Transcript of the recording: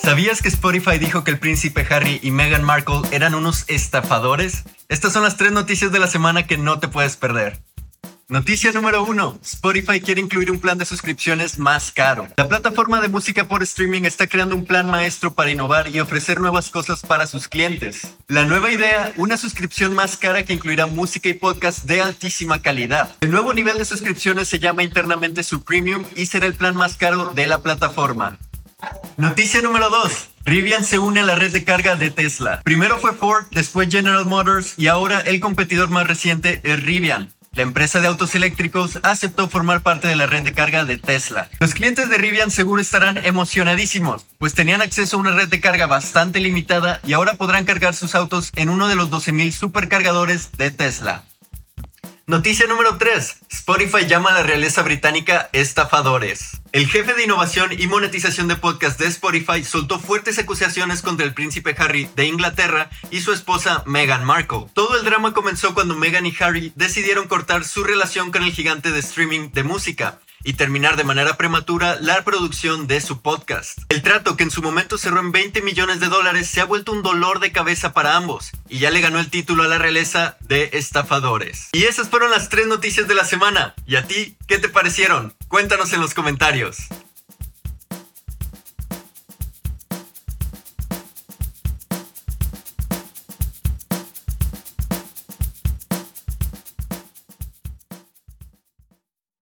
¿Sabías que Spotify dijo que el príncipe Harry y Meghan Markle eran unos estafadores? Estas son las 3 noticias de la semana que no te puedes perder. Noticia número 1. Spotify quiere incluir un plan de suscripciones más caro. La plataforma de música por streaming está creando un plan maestro para innovar y ofrecer nuevas cosas para sus clientes. La nueva idea, una suscripción más cara que incluirá música y podcast de altísima calidad. El nuevo nivel de suscripciones se llama internamente su Premium y será el plan más caro de la plataforma. Noticia número 2. Rivian se une a la red de carga de Tesla. Primero fue Ford, después General Motors y ahora el competidor más reciente es Rivian. La empresa de autos eléctricos aceptó formar parte de la red de carga de Tesla. Los clientes de Rivian seguro estarán emocionadísimos, pues tenían acceso a una red de carga bastante limitada y ahora podrán cargar sus autos en uno de los 12,000 supercargadores de Tesla. Noticia número 3. Spotify llama a la realeza británica estafadores. El jefe de innovación y monetización de podcast de Spotify soltó fuertes acusaciones contra el príncipe Harry de Inglaterra y su esposa Meghan Markle. Todo el drama comenzó cuando Meghan y Harry decidieron cortar su relación con el gigante de streaming de música y terminar de manera prematura la producción de su podcast. El trato, que en su momento cerró en $20 millones, se ha vuelto un dolor de cabeza para ambos y ya le ganó el título a la realeza de estafadores. Y esas fueron las 3 noticias de la semana. ¿Y a ti qué te parecieron? Cuéntanos en los comentarios.